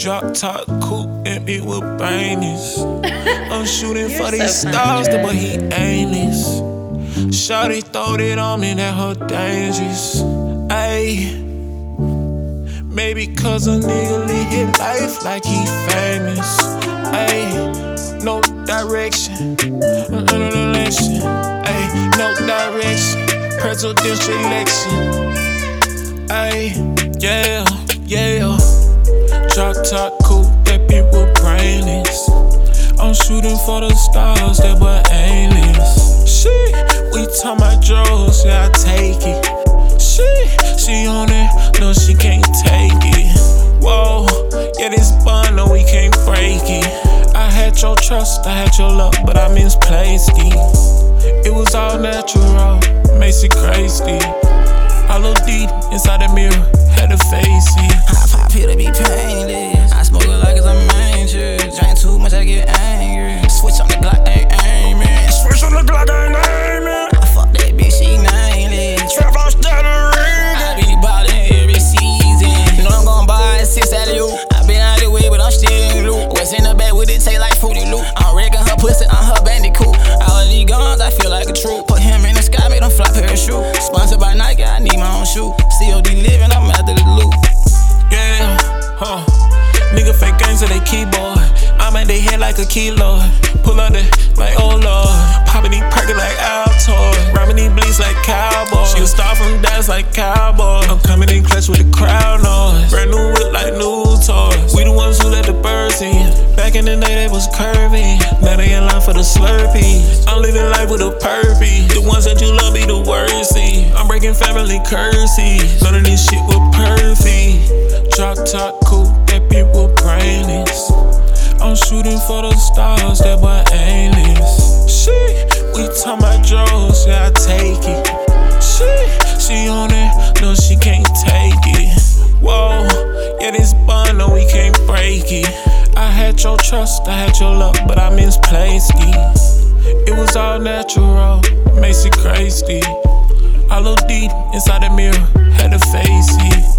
Drop top, coupe, empty with brainies. I'm shooting for these stars, the boy he aimless. Shawty throwed it on me, that her dangerous. Ayy, maybe cause a nigga live his life like he famous. Ayy, no direction, no election. Ayy, no direction, presidential election. Ayy, yeah. Drop top coupe, that bitch with brainless. I'm shooting for the stars, that boy aimless. Shit, we talk my drugs, yeah, I take it. Shit, she on it, no, she can't take it. Whoa, yeah, this bond, no, we can't break it. I had your trust, I had your love, but I misplaced it. It was all natural, makes it crazy. I look deep inside the mirror, had to face it. Hop here to be painless. I smoke it like it's a manger. Drink too much, I get angry. Switch on the Glock, ain't aiming. Switch on the Glock, ain't aiming. I fuck that bitch, she nameless. Trap on stuttering. I be ballin' every season. You know I'm gon' buy 6 out of you. I been out of the way, but I'm still in loop. What's in the bag with it taste like Fruity Loop. I'm wrecking her pussy on her bandicoot. All of these guns, I feel like a troop. Put him in the sky, make them fly parachute. Sponsored by Nike, I need my own shoe. COD living, I'm after the loot. Yeah, nigga fake games to their keyboard. I'm at their head like a kilo. Pull up the, like, oh lord. Poppin' these perky like Altoid. Robbing these bleeds like cowboy. She a star from Dallas like cowboy. I'm coming in clutch with the crowd noise. Brand new whip like new toys. We the ones who let the birds in. Back in the day they was curvy. Now they in line for the Slurpees. I'm living life with a purpose. The ones that you love be the worst. I'm breaking family curses. None of this shit was perfect. Drop top coupe, that bitch with brainless. I'm shooting for the stars, that boy aimless. Shit, we talk my drugs, yeah, I take it. Shit, she on it, no, she can't take it. Whoa, yeah, this bond, no, we can't break it. I had your trust, I had your love, but I misplaced it. It was all natural, makes it crazy. I look deep inside the mirror, had to face it.